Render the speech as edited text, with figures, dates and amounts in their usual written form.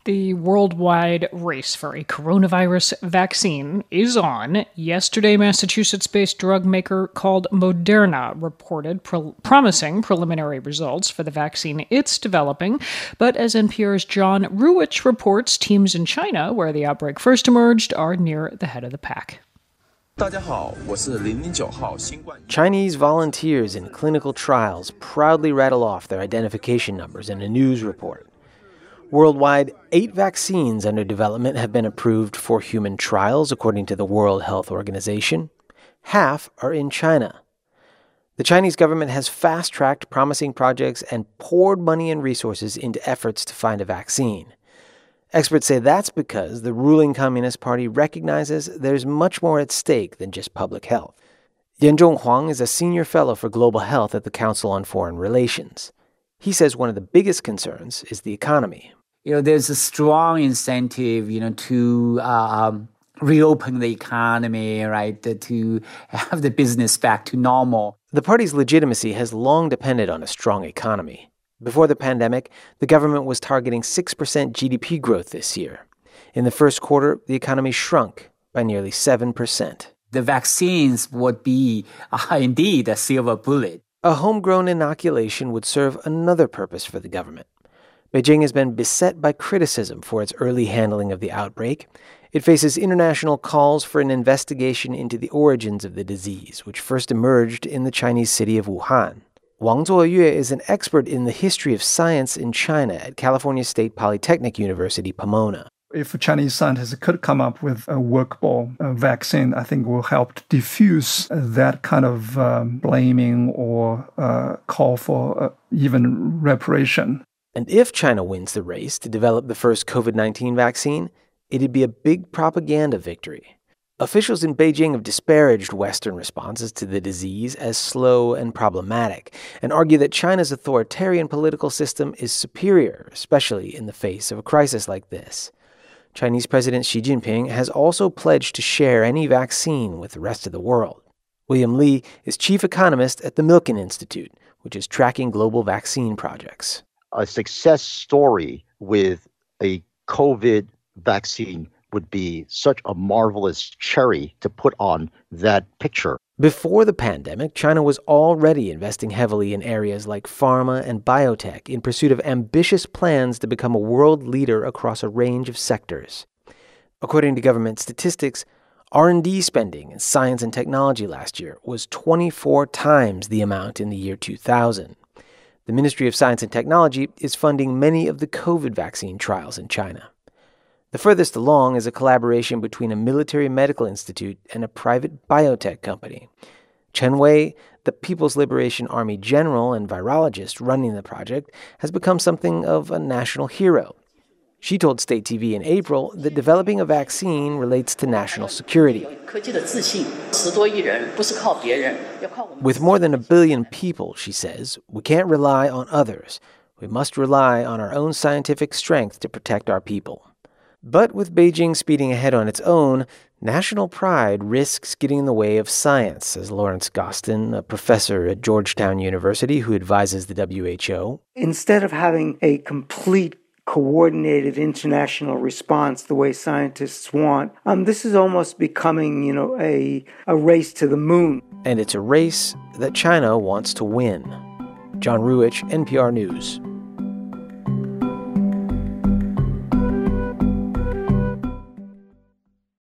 The worldwide race for a coronavirus vaccine is on. Yesterday, Massachusetts-based drug maker called Moderna reported promising preliminary results for the vaccine it's developing. But as NPR's John Ruwitch reports, teams in China, where the outbreak first emerged, are near the head of the pack. Chinese volunteers in clinical trials proudly rattle off their identification numbers in a news report. Worldwide, 8 vaccines under development have been approved for human trials, according to the World Health Organization. Half are in China. The Chinese government has fast-tracked promising projects and poured money and resources into efforts to find a vaccine. Experts say that's because the ruling Communist Party recognizes there's much more at stake than just public health. Yanzhong Huang is a senior fellow for global health at the Council on Foreign Relations. He says one of the biggest concerns is the economy. There's a strong incentive, to reopen the economy, right, to have the business back to normal. The party's legitimacy has long depended on a strong economy. Before the pandemic, the government was targeting 6% GDP growth this year. In the first quarter, the economy shrunk by nearly 7%. The vaccines would be indeed a silver bullet. A homegrown inoculation would serve another purpose for the government. Beijing has been beset by criticism for its early handling of the outbreak. It faces international calls for an investigation into the origins of the disease, which first emerged in the Chinese city of Wuhan. Wang Zuoyue is an expert in the history of science in China at California State Polytechnic University, Pomona. If Chinese scientists could come up with a workable vaccine, I think will help to diffuse that kind of blaming or call for even reparation. And if China wins the race to develop the first COVID-19 vaccine, it'd be a big propaganda victory. Officials in Beijing have disparaged Western responses to the disease as slow and problematic, and argue that China's authoritarian political system is superior, especially in the face of a crisis like this. Chinese President Xi Jinping has also pledged to share any vaccine with the rest of the world. William Li is chief economist at the Milken Institute, which is tracking global vaccine projects. A success story with a COVID vaccine would be such a marvelous cherry to put on that picture. Before the pandemic, China was already investing heavily in areas like pharma and biotech in pursuit of ambitious plans to become a world leader across a range of sectors. According to government statistics, R&D spending in science and technology last year was 24 times the amount in the year 2000. The Ministry of Science and Technology is funding many of the COVID vaccine trials in China. The furthest along is a collaboration between a military medical institute and a private biotech company. Chen Wei, the People's Liberation Army general and virologist running the project, has become something of a national hero. She told State TV in April that developing a vaccine relates to national security. With more than 1 billion people, she says, we can't rely on others. We must rely on our own scientific strength to protect our people. But with Beijing speeding ahead on its own, national pride risks getting in the way of science, says Lawrence Gostin, a professor at Georgetown University who advises the WHO. Instead of having a complete coordinated international response the way scientists want, this is almost becoming, a race to the moon. And it's a race that China wants to win. John Ruwitch, NPR News.